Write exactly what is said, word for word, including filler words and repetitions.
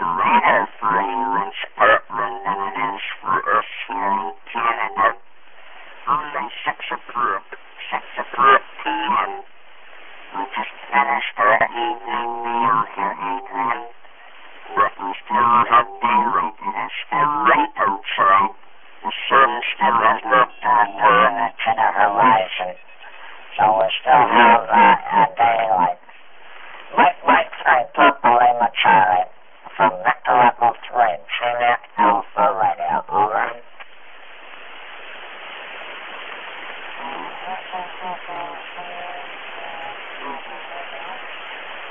Toronto for Scotland and is for Iceland, Canada. And six o'clock, six o'clock p m. We just finished our evening meal here in England. Breakfast will have been written still right outside. The sun still has left our burning to the horizon. So we still have that uh, daylight. Wait, wait for people in the chariot.